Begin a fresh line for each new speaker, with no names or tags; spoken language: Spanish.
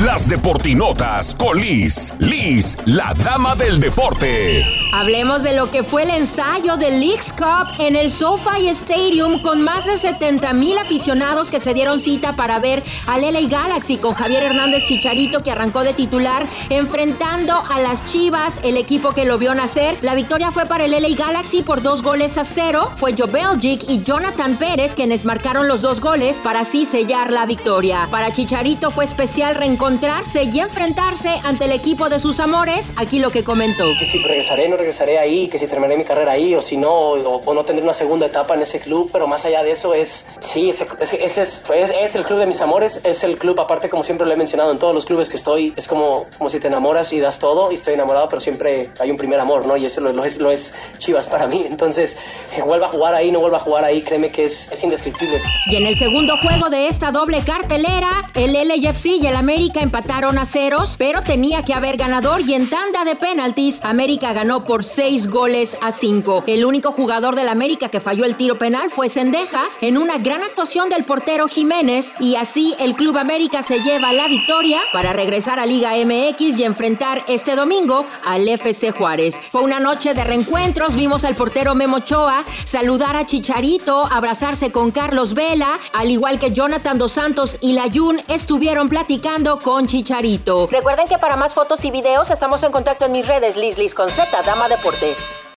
Las deportinotas con Liz, la dama del deporte.
Hablemos de lo que fue el ensayo del Leagues Cup en el SoFi Stadium con más de 70,000 aficionados que se dieron cita para ver al LA Galaxy con Javier Hernández Chicharito, que arrancó de titular enfrentando a las Chivas, el equipo que lo vio nacer. La victoria fue para el LA Galaxy por 2-0. Fue Joe Belgic y Jonathan Pérez quienes marcaron los 2 goles para así sellar la victoria. Para Chicharito fue especial reencontrarse y enfrentarse ante el equipo de sus amores. Aquí lo que comentó.
Que si regresaré ahí, que si terminaré mi carrera ahí o si no, o no tendré una segunda etapa en ese club, pero más allá de eso es el club de mis amores, es el club, aparte como siempre lo he mencionado en todos los clubes que estoy, es como si te enamoras y das todo, y estoy enamorado, pero siempre hay un primer amor, ¿no? Y eso lo es Chivas para mí, entonces vuelva a jugar ahí, no vuelva a jugar ahí, créeme que es indescriptible.
Y en el segundo juego de esta doble cartelera, el LAFC y el América empataron a ceros, pero tenía que haber ganador, y en tanda de penaltis, América ganó por 6-5. El único jugador del América que falló el tiro penal fue Cendejas, en una gran actuación del portero Jiménez, y así el Club América se lleva la victoria para regresar a Liga MX y enfrentar este domingo al FC Juárez. Fue una noche de reencuentros, vimos al portero Memo Ochoa saludar a Chicharito, abrazarse con Carlos Vela, al igual que Jonathan Dos Santos y Layún estuvieron platicando con Chicharito. Recuerden que para más fotos y videos estamos en contacto en mis redes, Liz con Z, Dama Deporte.